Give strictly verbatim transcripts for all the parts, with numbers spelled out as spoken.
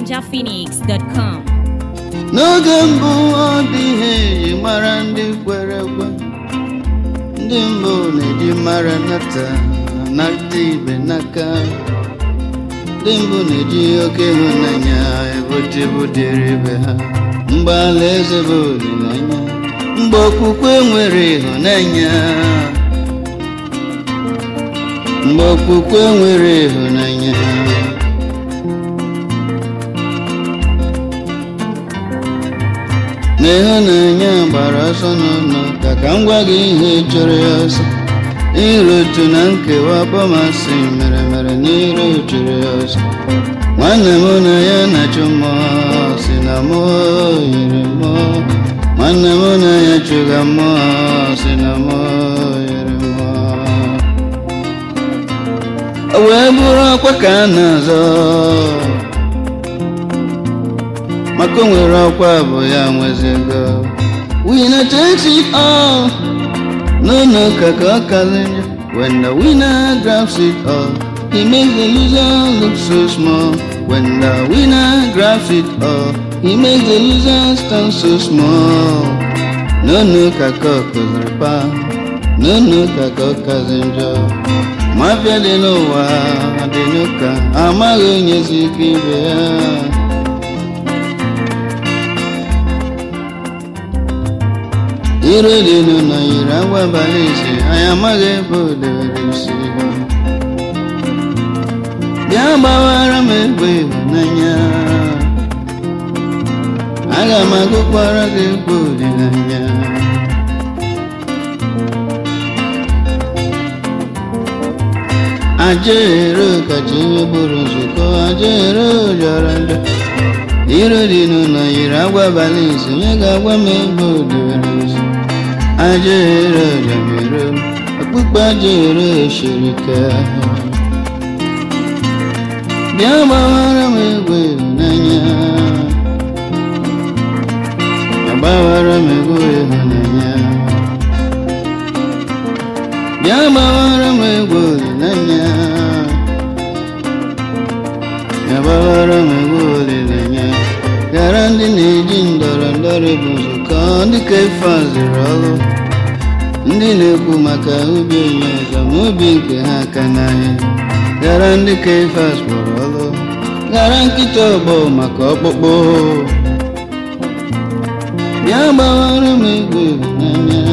niger phoenix dot com. N'oge mbụ ọ dị ihe eji mara ndị kwere ekwe. Ndị mbụ na-eji mara nata nata ibe n'aka. Ndị mbụ na-eji oke ịhụnanya ebute ebudere ibe ha. Mgbe alaeze bụ olileanya, mgbe okwukwe nwere ịhụnanya, mgbe okwukwe nwere ịhụnanya. N'ịhụnanya gbara ọsọ n'ụlọ ka ka m gwa gị ihe chọrọ ya ọsọ. Iru uju na nkewa bọmasị mere mere n'iru chụrụ ya ọsọ. Nwanne m na ya na-achụ mmụọ si na mmụọ yiri mmụọ. Nwanne m na ya chụga mmụọ si na mmụọ yiri mmụọ. O wee bụrụ ọkwa ka a na-azọ, maka o nwere ọkwa bụ ya nwezigo. Winner takes it all. No, no, kakakalinja. When the winner grabs it all, he makes the loser look so small. When the winner grabs it all, he makes the loser stand so small. No, no, kakakalinja. No, no, kakakalinja. Mafia de no wa, de no ka. Amago nyeziki beya. Iro dị n'ụlọ yiri agwa abalị ise, anyị amaghị ebe o debere isi. Bịa gbawara m egbe ịhụnanya, aga m agụkwara gị egbe olileanya. Ajero kacha ihe bụrụ nzukọ, ajero jọrọ njọ. Iro dị n'ụlọ yiri agwa abalị ise, onye ga-agwa m ebe o debere isi. Ajero jamiro, akpụkpọ ajero shirika. Bịa gbawara m egbe ịhụnanya, bịa gbawara m egbe ịhụnanya, bịa gbawara m egbe ịhụnanya, bịa gbawara m egbe ịhụnanya. Gara ndị na-eji ndọrọ ndọrọ bụ nzukọ, ndị ka ife azụrụ ọrụ. Ndị na-ekwu maka ubi onye ọzọ ma obi nke ha aka n'ahịa. Gara ndị ka ife azụrụ ọrụ. Gara nkịta ọgbọ maka ọkpụkpụ. Bịa gbawara m egbe ịhụnanya,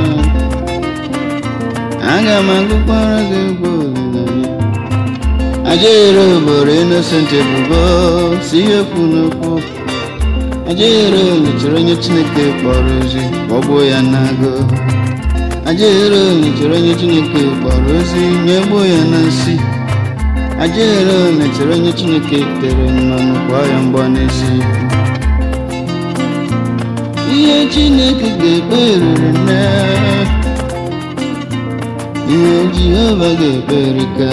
aga m agụkwara gị egbe olileanya. Ajero boro Innocent ebubo si ekwu n'okwu. Ajero mechara onye Chineke kpọrọ ozi kpọgbuo ya n'agụ. Ajero mechara onye Chineke kpọrọ ozi nyegbuo ya na nsị. Ajero mechara onye Chineke tere mmanụ kwụọ ya mgbọ n'isi. Ihe Chineke ga-ekpe riri nne, ihe Jehova ga-ekpe erika.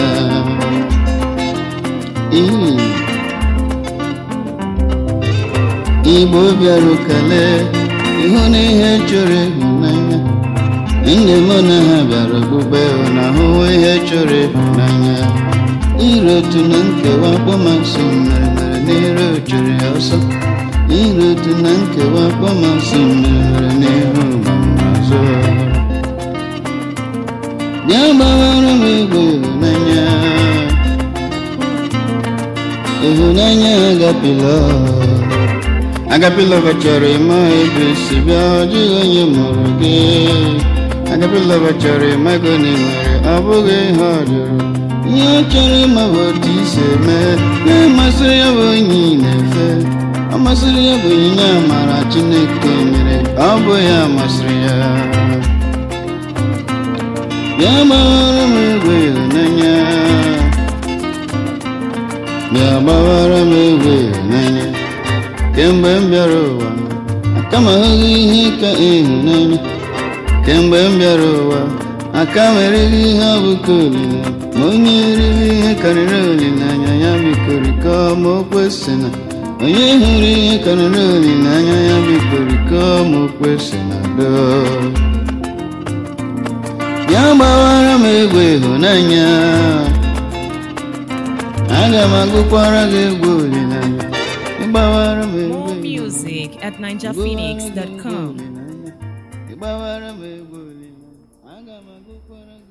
Igbo bịara kele ịhụ na ihe chọrọ ịhụnanya. Ndị mụ na ha bịara okpukpe na ahụhụ ihe chọrọ ịhụnanya. Iro otu na nkewa kpọmasị mere mere n'iru chụrụ ya ọsọ. Iro otu na nkewa kpọmasị mere mere n'ihu gbamazụ. Bịa gbawara m egbe ịhụnanya, ịhụnanya agapịla. Agapịlọva chọrọ ịma ebe si bịa, ọ dịghị onye mụrụ gị. Agapịlọva chọrọ ịma ego na nwere, ọ bụghị ihe ọ jụrụ. Ihe ọ chọrọ ịma bụ otu isi eme. Ihe masịrị ya bụ onye ị na-efe. Ọ masịrị ya bụ onyinye amara Chineke nyere, ọ bụ ya masịrị ya. Bịa gbawara m egbe ịhụnanya, bịa gbawara m egbe ịhụnanya. Kemgbe m bịara ụwa, aka m ahụghị ihe ka ịhụnanya. Kemgbe m bịara ụwa, aka m erighị ihe ọ bụ ka olileanya. Ma onye erighị ihe karịrị olileanya ya bikorikọ ma o kwesị na. Onye hụrụ ihe karịrị olileanya ya bikorikọ ma o kwesị na do. Ya gbawara m egbe ịhụnanya, aga m agụkwara gị egbe olileanya. ịgbawara m egwu More music at ninja phoenix dot com. ịgbawara m egwu olileanya aga m agụkwara gị